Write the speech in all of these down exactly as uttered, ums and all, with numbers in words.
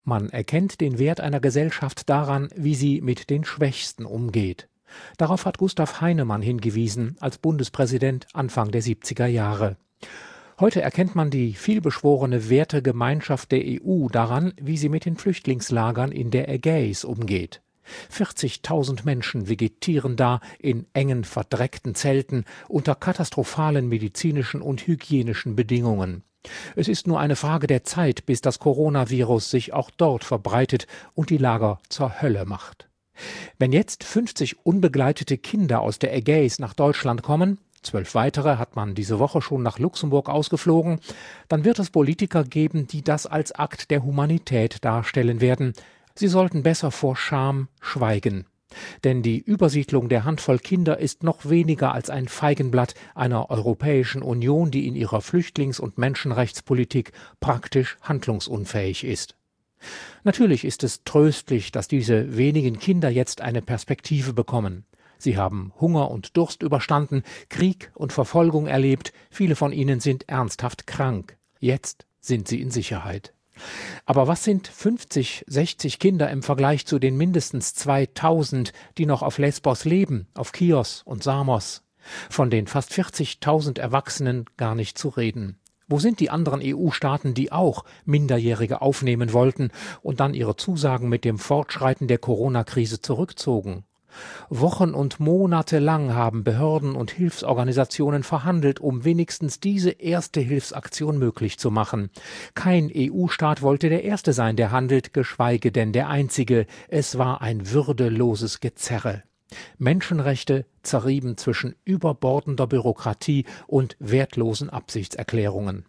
Man erkennt den Wert einer Gesellschaft daran, wie sie mit den Schwächsten umgeht. Darauf hat Gustav Heinemann hingewiesen als Bundespräsident Anfang der siebziger Jahre. Heute erkennt man die vielbeschworene Wertegemeinschaft der E U daran, wie sie mit den Flüchtlingslagern in der Ägäis umgeht. vierzigtausend Menschen vegetieren da in engen, verdreckten Zelten unter katastrophalen medizinischen und hygienischen Bedingungen. Es ist nur eine Frage der Zeit, bis das Coronavirus sich auch dort verbreitet und die Lager zur Hölle macht. Wenn jetzt fünfzig unbegleitete Kinder aus der Ägäis nach Deutschland kommen, zwölf weitere hat man diese Woche schon nach Luxemburg ausgeflogen, dann wird es Politiker geben, die das als Akt der Humanität darstellen werden. Sie sollten besser vor Scham schweigen. Denn die Übersiedlung der Handvoll Kinder ist noch weniger als ein Feigenblatt einer Europäischen Union, die in ihrer Flüchtlings- und Menschenrechtspolitik praktisch handlungsunfähig ist. Natürlich ist es tröstlich, dass diese wenigen Kinder jetzt eine Perspektive bekommen. Sie haben Hunger und Durst überstanden, Krieg und Verfolgung erlebt, viele von ihnen sind ernsthaft krank. Jetzt sind sie in Sicherheit. Aber was sind fünfzig, sechzig Kinder im Vergleich zu den mindestens zweitausend, die noch auf Lesbos leben, auf Chios und Samos? Von den fast vierzigtausend Erwachsenen gar nicht zu reden. Wo sind die anderen E U-Staaten, die auch Minderjährige aufnehmen wollten und dann ihre Zusagen mit dem Fortschreiten der Corona-Krise zurückzogen? Wochen und Monate lang haben Behörden und Hilfsorganisationen verhandelt, um wenigstens diese erste Hilfsaktion möglich zu machen. Kein E U-Staat wollte der Erste sein, der handelt, geschweige denn der Einzige. Es war ein würdeloses Gezerre. Menschenrechte zerrieben zwischen überbordender Bürokratie und wertlosen Absichtserklärungen.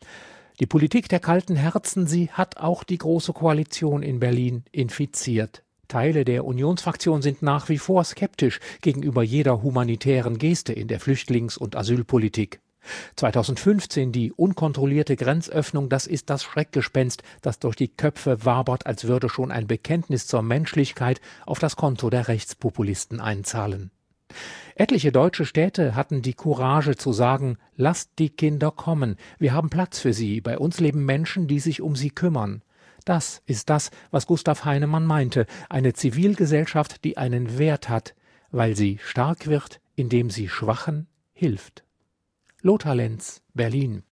Die Politik der kalten Herzen, sie hat auch die Große Koalition in Berlin infiziert. Teile der Unionsfraktion sind nach wie vor skeptisch gegenüber jeder humanitären Geste in der Flüchtlings- und Asylpolitik. zweitausendfünfzehn die unkontrollierte Grenzöffnung, das ist das Schreckgespenst, das durch die Köpfe wabert, als würde schon ein Bekenntnis zur Menschlichkeit auf das Konto der Rechtspopulisten einzahlen. Etliche deutsche Städte hatten die Courage zu sagen, lasst die Kinder kommen, wir haben Platz für sie, bei uns leben Menschen, die sich um sie kümmern. Das ist das, was Gustav Heinemann meinte, eine Zivilgesellschaft, die einen Wert hat, weil sie stark wird, indem sie Schwachen hilft. Lothar Lenz, Berlin.